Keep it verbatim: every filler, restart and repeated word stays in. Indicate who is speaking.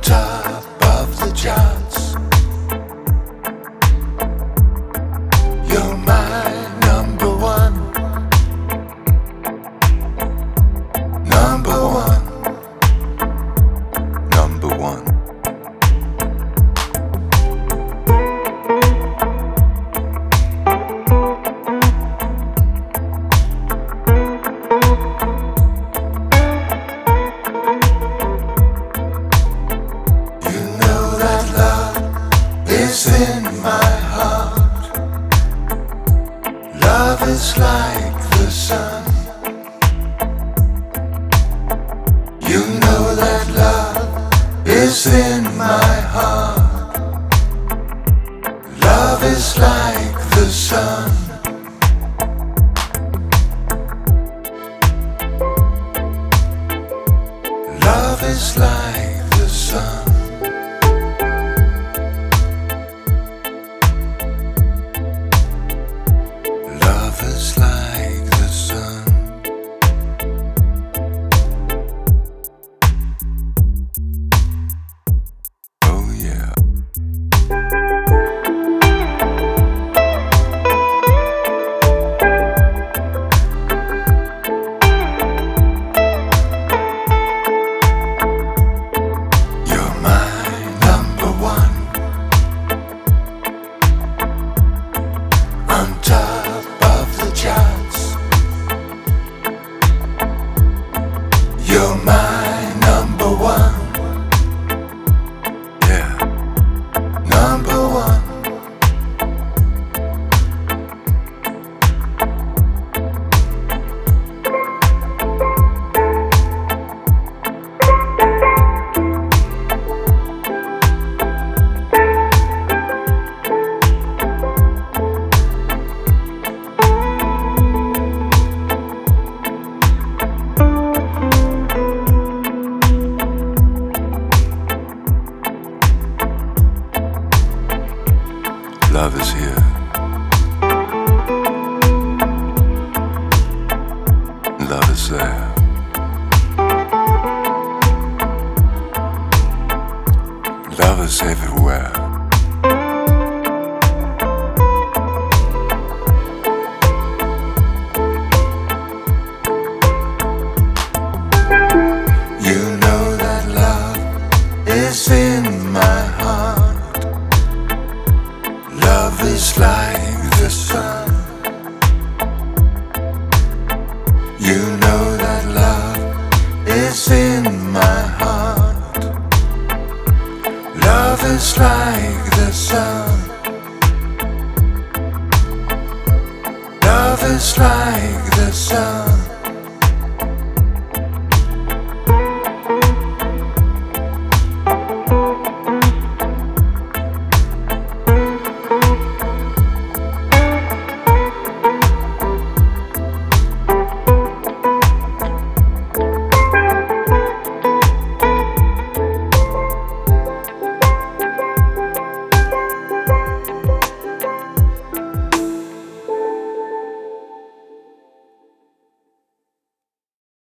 Speaker 1: top of the charts. You're my number one, number one, number one. It's in my heart. Love is like the sun. You know that love is in my heart. Love is like the sun. Love is like the sun. Love is like the sun. Oh yeah. You're my number one. On top of the charts. You're my number one. Yeah, number one. Love is here. Love is there. Love is everywhere. You know that love is in my heart. Love is like the sun. You know that love is in my heart. Love is like the sun. Love is like the sun.